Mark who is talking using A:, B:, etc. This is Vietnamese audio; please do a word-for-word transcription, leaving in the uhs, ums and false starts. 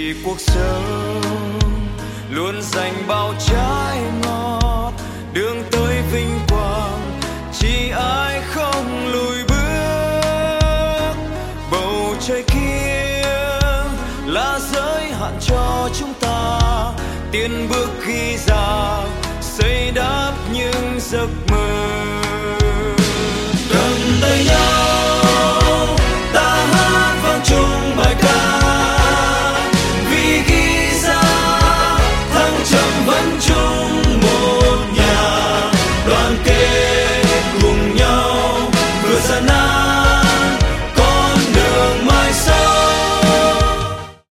A: vì cuộc sống luôn dành bao trái ngọt, đường tới vinh quang chỉ ai không lùi bước. Bầu trời kia là giới hạn cho chúng ta tiến bước khi già, xây đắp những giấc mơ. Cầm tay nhau ta hát vang chung bài ca, vì ghi ra thăng trầm vẫn